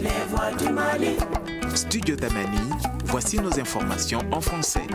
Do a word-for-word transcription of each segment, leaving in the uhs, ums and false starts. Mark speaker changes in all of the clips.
Speaker 1: les voix du Mali.
Speaker 2: Studio Tamani, voici nos informations en français.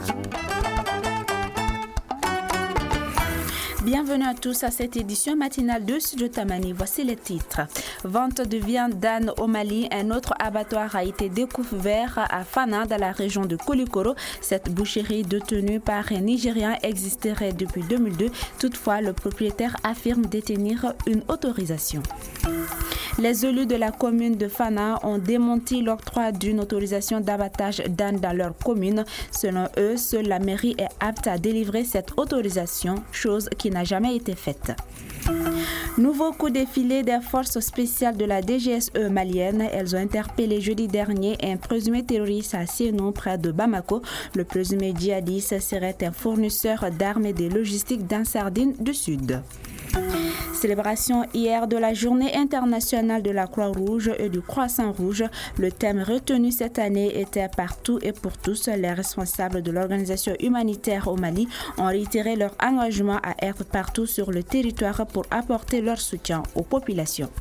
Speaker 3: Bienvenue à tous à cette édition matinale de Studio Tamani. Voici les titres. Vente de viande d'âne au Mali. Un autre abattoir a été découvert à Fana, dans la région de Koulikoro. Cette boucherie détenue par un Nigérian existerait depuis deux mille deux. Toutefois, le propriétaire affirme détenir une autorisation. Les élus de la commune de Fana ont démenti l'octroi d'une autorisation d'abattage d'âne dans leur commune. Selon eux, seule la mairie est apte à délivrer cette autorisation, chose qui n'a jamais été faite. Nouveau coup de filet des forces spéciales de la D G S E malienne. Elles ont interpellé jeudi dernier un présumé terroriste à Sénou, près de Bamako. Le présumé djihadiste serait un fournisseur d'armes et de logistique dans Sardine du Sud. Célébration hier de la Journée internationale de la Croix-Rouge et du Croissant-Rouge. Le thème retenu cette année était partout et pour tous. Les responsables de l'organisation humanitaire au Mali ont réitéré leur engagement à être partout sur le territoire pour apporter leur soutien aux populations.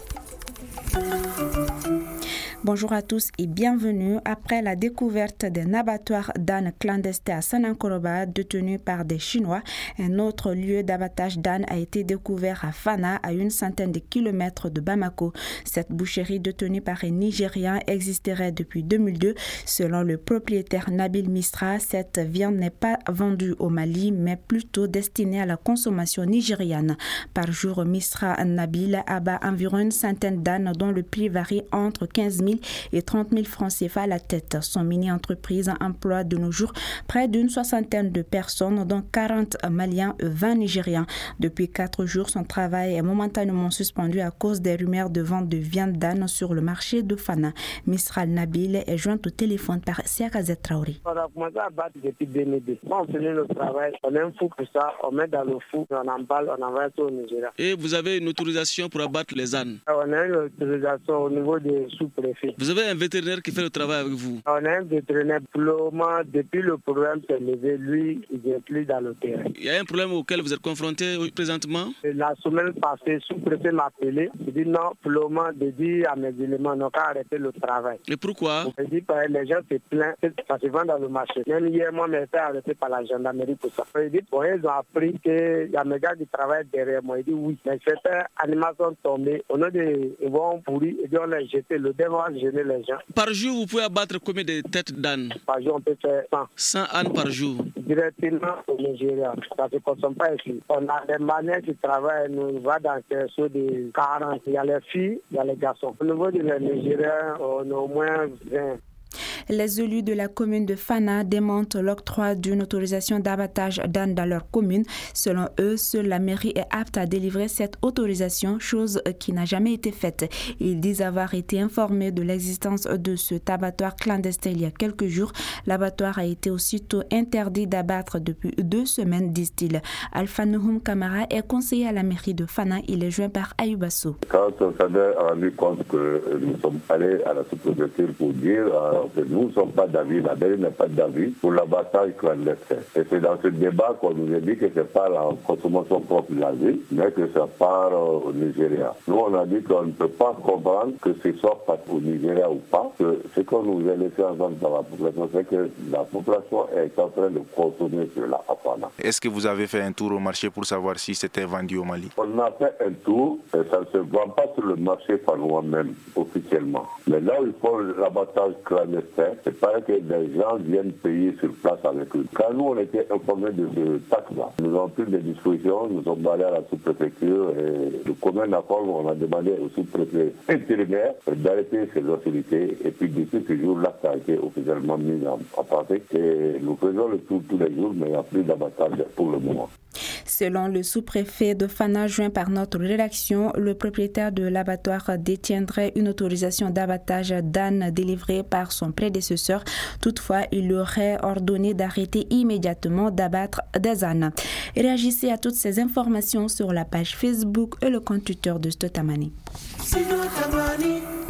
Speaker 3: Bonjour à tous et bienvenue. Après la découverte d'un abattoir d'ânes clandestin à Sanankoroba détenu par des Chinois, un autre lieu d'abattage d'ânes a été découvert à Fana, à une centaine de kilomètres de Bamako. Cette boucherie détenue par un Nigérian existerait depuis deux mille deux. Selon le propriétaire Nabil Misra, cette viande n'est pas vendue au Mali, mais plutôt destinée à la consommation nigériane. Par jour, Misra Nabil abat environ une centaine d'ânes dont le prix varie entre quinze mille et trente mille francs C F A à la tête. Son mini-entreprise emploie de nos jours près d'une soixantaine de personnes, dont quarante Maliens et vingt Nigériens. Depuis quatre jours, son travail est momentanément suspendu à cause des rumeurs de vente de viande d'âne sur le marché de Fana. Misral Nabil est joint au téléphone par Siakazet Traoré.
Speaker 4: On a commencé à battre depuis deux mille deux. Quand on finit le travail, on met un fou pour ça, on met dans le fou, on emballe, on envoie ça au Nigeria.
Speaker 5: Et vous avez une autorisation pour abattre les ânes?
Speaker 4: On a une autorisation au niveau des sous-préfets.
Speaker 5: Vous avez un vétérinaire qui fait le travail avec vous?
Speaker 4: On a un vétérinaire. Pour le moment, depuis le problème s'est levé, lui, il n'est plus dans le terrain.
Speaker 5: Il y a un problème auquel vous êtes confronté présentement?
Speaker 4: La semaine passée, le sous-préfet m'a appelé. Il dit non, pour le moment, de dire à mes éléments, on n'a qu'à arrêter le travail.
Speaker 5: Et pourquoi?
Speaker 4: Il dit que les gens se plaignent, ça se vend dans le marché. Même hier, moi, je été arrêté par la gendarmerie pour ça. Il dit, bon, ils ont appris qu'il y a mes gars qui travaillent derrière moi. Il dit oui. Mais certaines animations tombées, on a des vents pourris, et on les jeté, le démon a gêné les gens.
Speaker 5: Par jour, vous pouvez abattre combien de têtes d'âne?
Speaker 4: Par jour, on peut faire cent.
Speaker 5: cent ânes par jour?
Speaker 4: Directement au Nigeria. Ça ne se consomme pas ici. On a des manières qui travaillent, nous va dans quelque chose de quarante. Il y a les filles, il y a les garçons. Au niveau du Nigeria, on a au moins vingt.
Speaker 3: Les élus de la commune de Fana démentent l'octroi d'une autorisation d'abattage d'ânes dans leur commune. Selon eux, seule la mairie est apte à délivrer cette autorisation, chose qui n'a jamais été faite. Ils disent avoir été informés de l'existence de cet abattoir clandestin il y a quelques jours. L'abattoir a été aussitôt interdit d'abattre depuis deux semaines, disent-ils. Alpha Nouhoum Kamara est conseiller à la mairie de Fana. Il est joint par Ayubasso.
Speaker 6: Quand on s'est rendu compte que nous sommes allés à la sous-préfecture pour dire euh, que nous ne sommes pas d'avis, la mairie n'est pas d'avis pour l'abattage clandestin. Et c'est dans ce débat qu'on nous a dit que ce n'est pas la consommation propre de la ville, mais que ça part euh, au Nigeria. Nous, on a dit qu'on ne peut pas comprendre que ce soit pas au Nigeria ou pas, que ce qu'on nous a laissé entendre par la population, c'est que la population est en train de consommer cela à Fana.
Speaker 2: Est-ce que vous avez fait un tour au marché pour savoir si c'était vendu au Mali?
Speaker 6: On a fait un tour, et ça ne se vend pas sur le marché fanois même, officiellement. Mais là où ils font l'abattage clandestin, c'est pas que des gens viennent payer sur place avec eux. Quand nous, on était informés de ce taxe-là, nous avons pris des dispositions, nous sommes allés à la sous-préfecture et de commun accord, on a demandé au sous-préfet intérimaire d'arrêter ces hostilités. Et puis depuis ce jour, l'acte a été officiellement mis en, en pratique. Et nous faisons le tour tous les jours, mais il n'y a plus d'abattage pour le moment.
Speaker 3: Selon le sous-préfet de Fana, joint par notre rédaction, le propriétaire de l'abattoir détiendrait une autorisation d'abattage d'ânes délivrée par son prédécesseur. Toutefois, il aurait ordonné d'arrêter immédiatement d'abattre des ânes. Réagissez à toutes ces informations sur la page Facebook et le compte Twitter de Studio Tamani.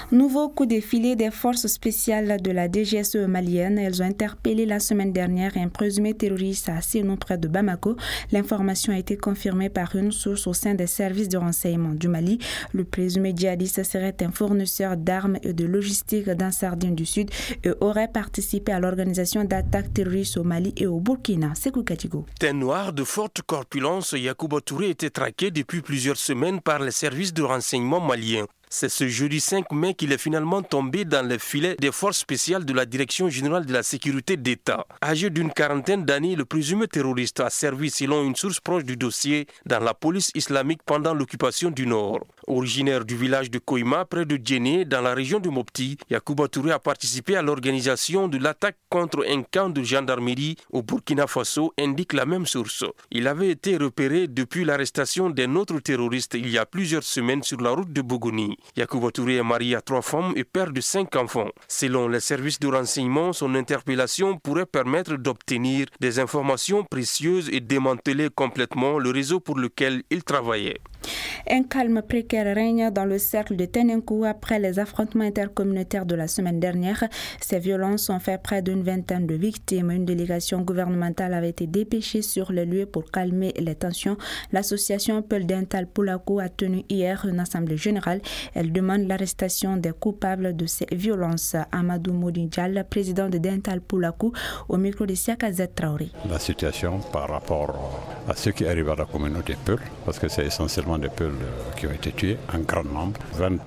Speaker 3: Nouveau coup de filet des forces spéciales de la D G S E malienne. Elles ont interpellé la semaine dernière un présumé terroriste à Sénou près de Bamako. L'information a été confirmée par une source au sein des services de renseignement du Mali. Le présumé djihadiste serait un fournisseur d'armes et de logistique dans Sardine du Sud et aurait participé à l'organisation d'attaques terroristes au Mali et au Burkina. Sekou Katigo.
Speaker 1: Teint noir de forte corpulence, Yacouba Touré était traqué depuis plusieurs semaines par les services de renseignement maliens. C'est ce jeudi cinq mai qu'il est finalement tombé dans le filet des forces spéciales de la Direction générale de la sécurité d'État. Âgé d'une quarantaine d'années, le présumé terroriste a servi, selon une source proche du dossier, dans la police islamique pendant l'occupation du Nord. Originaire du village de Koima, près de Djenné, dans la région de Mopti, Yacouba Touré a participé à l'organisation de l'attaque contre un camp de gendarmerie au Burkina Faso, indique la même source. Il avait été repéré depuis l'arrestation d'un autre terroriste il y a plusieurs semaines sur la route de Bogoni. Yacouba Touré est marié à trois femmes et père de cinq enfants. Selon les services de renseignement, son interpellation pourrait permettre d'obtenir des informations précieuses et démanteler complètement le réseau pour lequel il travaillait.
Speaker 3: Un calme précaire règne dans le cercle de Tenenkou après les affrontements intercommunautaires de la semaine dernière. Ces violences ont fait près d'une vingtaine de victimes. Une délégation gouvernementale avait été dépêchée sur le lieu pour calmer les tensions. L'association Peul Dental Poulakou a tenu hier une assemblée générale. Elle demande l'arrestation des coupables de ces violences. Amadou Modinjal, président de Dental Poulakou, au micro de Siakazet Traoré.
Speaker 7: La situation par rapport à ce qui arrive à la communauté Peul, parce que c'est essentiellement des Peuls qui ont été tués en grand nombre.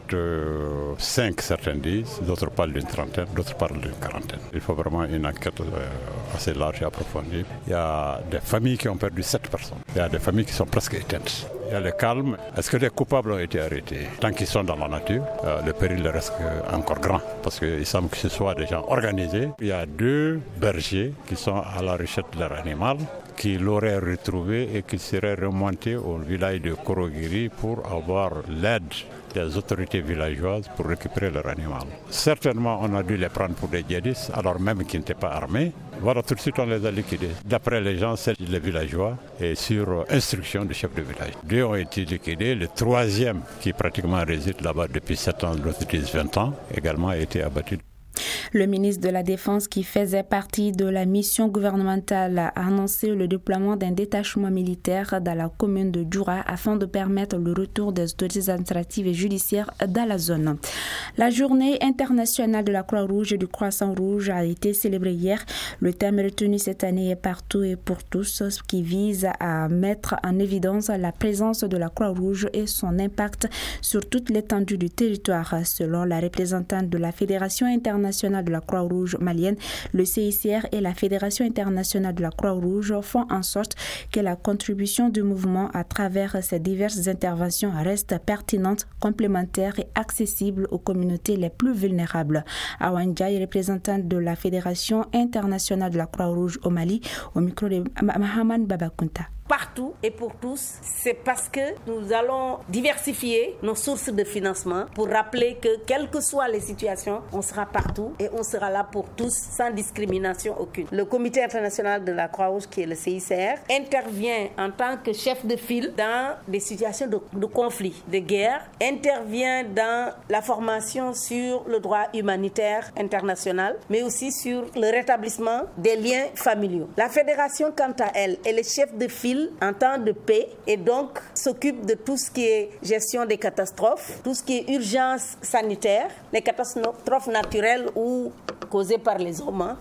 Speaker 7: vingt-cinq certains disent, d'autres parlent d'une trentaine, d'autres parlent d'une quarantaine. Il faut vraiment une enquête assez large et approfondie. Il y a des familles qui ont perdu sept personnes. Il y a des familles qui sont presque éteintes. Il y a le calme. Est-ce que les coupables ont été arrêtés? Tant qu'ils sont dans la nature, euh, le péril reste encore grand parce qu'il semble que ce soit des gens organisés. Il y a deux bergers qui sont à la recherche de leur animal, qui l'auraient retrouvé et qui seraient remontés au village de Korogiri pour avoir l'aide des autorités villageoises pour récupérer leur animal. Certainement, on a dû les prendre pour des djihadistes, alors même qu'ils n'étaient pas armés. Voilà, tout de suite, on les a liquidés. D'après les gens, c'est les villageois et sur instruction du chef de village. Deux ont été liquidés. Le troisième, qui pratiquement réside là-bas depuis sept ans, l'autre dix, vingt ans, également a été abattu.
Speaker 3: Le ministre de la Défense, qui faisait partie de la mission gouvernementale, a annoncé le déploiement d'un détachement militaire dans la commune de Djoura afin de permettre le retour des autorités administratives et judiciaires dans la zone. La journée internationale de la Croix-Rouge et du Croissant-Rouge a été célébrée hier. Le thème retenu cette année est Partout et pour tous, ce qui vise à mettre en évidence la présence de la Croix-Rouge et son impact sur toute l'étendue du territoire. Selon la représentante de la Fédération internationale de la Croix-Rouge malienne, le C I C R et la Fédération internationale de la Croix-Rouge font en sorte que la contribution du mouvement à travers ces diverses interventions reste pertinente, complémentaire et accessible aux communautés les plus vulnérables. Awa Ndiaye, représentante de la Fédération internationale de la Croix-Rouge au Mali, au micro de Mahaman Babakunta.
Speaker 8: Partout et pour tous, c'est parce que nous allons diversifier nos sources de financement pour rappeler que quelles que soient les situations, on sera partout et on sera là pour tous sans discrimination aucune. Le Comité international de la Croix-Rouge, qui est le C I C R, intervient en tant que chef de file dans des situations de, de conflit, de guerre, intervient dans la formation sur le droit humanitaire international, mais aussi sur le rétablissement des liens familiaux. La fédération, quant à elle, est le chef de file en temps de paix et donc s'occupe de tout ce qui est gestion des catastrophes, tout ce qui est urgence sanitaire, les catastrophes naturelles ou causées par les hommes.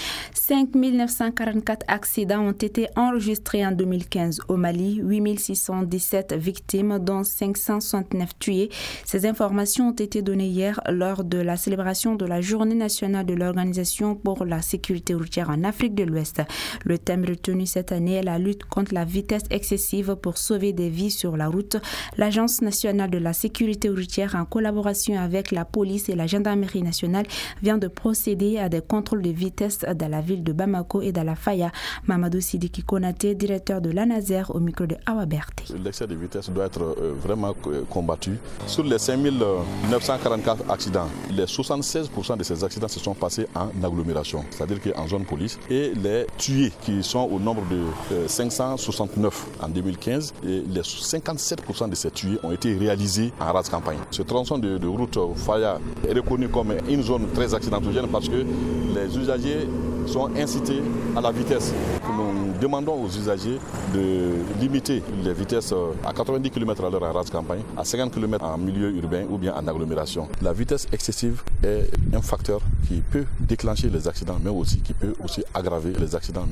Speaker 3: cinq mille neuf cent quarante-quatre accidents ont été enregistrés en deux mille quinze au Mali, huit mille six cent dix-sept victimes, dont cinq cent soixante-neuf tués. Ces informations ont été données hier lors de la célébration de la Journée nationale de l'Organisation pour la sécurité routière en Afrique de l'Ouest. Le thème retenu cette année est la lutte contre la vitesse excessive pour sauver des vies sur la route. L'Agence nationale de la sécurité routière, en collaboration avec la police et la gendarmerie nationale, vient de procéder à des contrôles de vitesse dans la ville ville de Bamako et d'Alafaya. Mamadou Sidiki Konaté, directeur de l'ANASER, au micro de Awa Berté.
Speaker 9: L'excès de vitesse doit être euh, vraiment combattu. Sur les cinq mille neuf cent quarante-quatre accidents, les soixante-seize pour cent de ces accidents se sont passés en agglomération, c'est-à-dire qu'en zone police. Et les tués qui sont au nombre de euh, cinq cent soixante-neuf en deux mille quinze, et les cinquante-sept pour cent de ces tués ont été réalisés en rase campagne. Ce tronçon de, de route Faya est reconnu comme une zone très accidentogène parce que les usagers sont incités à la vitesse. Nous demandons aux usagers de limiter les vitesses à quatre-vingt-dix kilomètres à l'heure en rase campagne, à cinquante kilomètres en milieu urbain ou bien en agglomération. La vitesse excessive est un facteur qui peut déclencher les accidents, mais aussi qui peut aussi aggraver les accidents.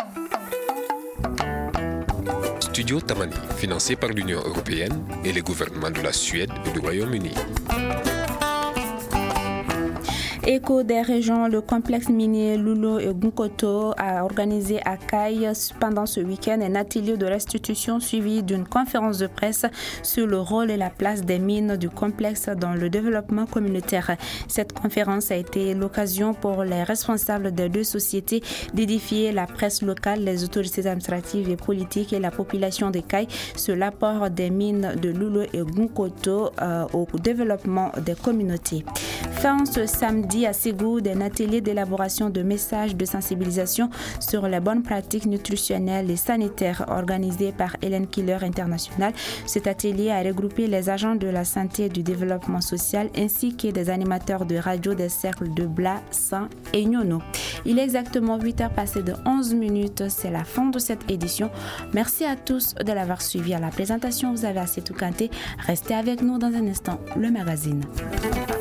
Speaker 10: Studio Tamani, financé par l'Union européenne et les gouvernements de la Suède et du Royaume-Uni.
Speaker 3: Écho des régions, le complexe minier Loulo et Gunkoto a organisé à Caille pendant ce week-end un atelier de restitution suivi d'une conférence de presse sur le rôle et la place des mines du complexe dans le développement communautaire. Cette conférence a été l'occasion pour les responsables des deux sociétés d'édifier la presse locale, les autorités administratives et politiques et la population de Caille sur l'apport des mines de Loulo et Gunkoto euh, au développement des communautés. Fin ce samedi à Ségou d'un atelier d'élaboration de messages de sensibilisation sur les bonnes pratiques nutritionnelles et sanitaires organisé par Hélène Killer International. Cet atelier a regroupé les agents de la santé et du développement social ainsi que des animateurs de radio des cercles de Bla, San et Nyono. Il est exactement huit heures passées de onze minutes. C'est la fin de cette édition. Merci à tous de l'avoir suivi. À la présentation, vous avez Assetou Kanté. Restez avec nous dans un instant, le magazine.